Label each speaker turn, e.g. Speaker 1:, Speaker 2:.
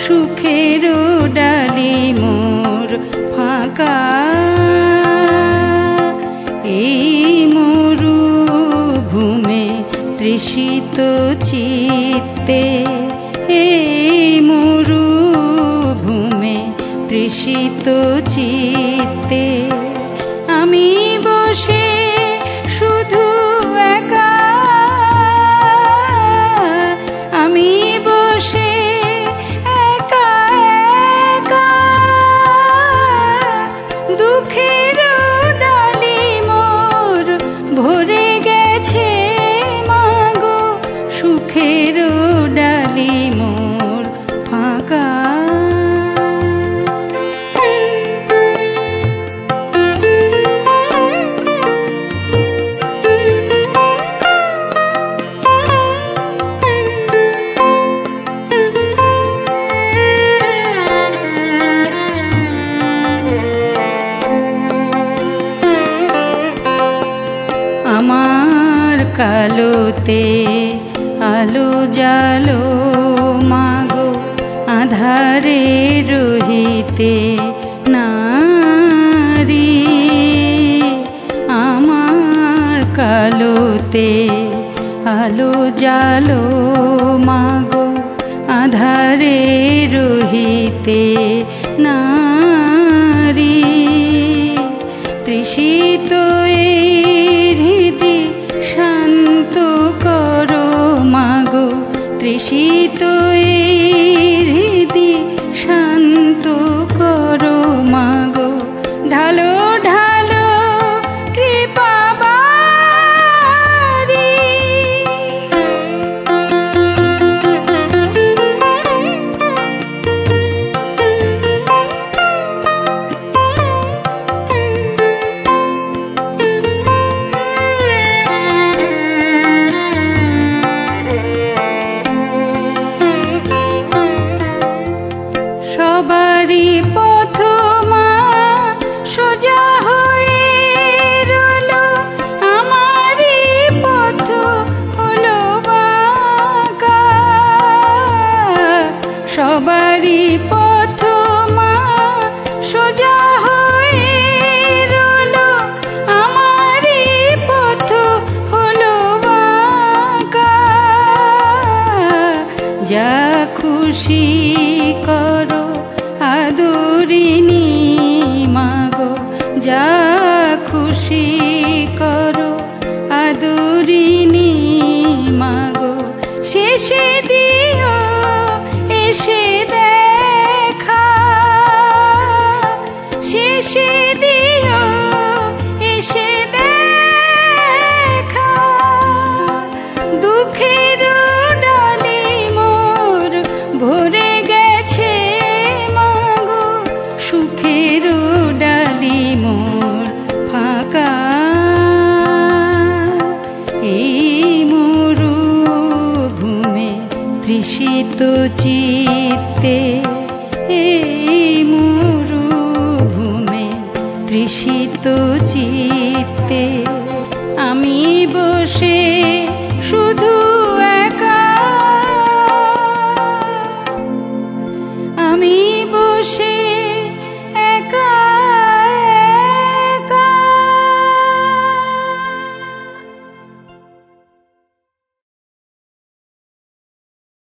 Speaker 1: সুখের ডালি মোর ফাঁকা। এই মরুভূমে তৃষিত চিত্তে, এই মরুভূমে তৃষিত চিত্তে আমি বসে শুধু একা, আমি বসে একা একা, দুঃখের ডালি মোর ভরে গেছে মাগো, সুখের ডালি মোর ফাঁকা। আমার কালোতে আলো জালো মাগো, আধারে রহিতে নারী। আমার কালোতে আলো জালো মাগো, আধারে রহিতে নারী। তৃষিত হৃদি শান্ত করো মাগো, তৃষিত হৃদি শান্ত করো মাগো, ঢালো ঢালো কৃপা বারি। সবারই পথ মা সোজা হয়ে রইল, আমারই পথ হলো বাঁকা। সবারই পথ মা সোজা হয়ে রইল, আমারই পথ হলো বাঁকা। যা খুশি করো আদরিনী মাগো, যা খুশি করো আদরিনী মাগো, শেষে দিও এসে দেখা, শেষে দিও এসে দেখা। দুঃখের ডালি মোর ভরে গেছে মাগো, সুখের ডালি মোর ফাঁকা। এই মরুভূমে তৃষিত চিত্তে, এই মরুভূমে তৃষিত চিত্তে আমি বসে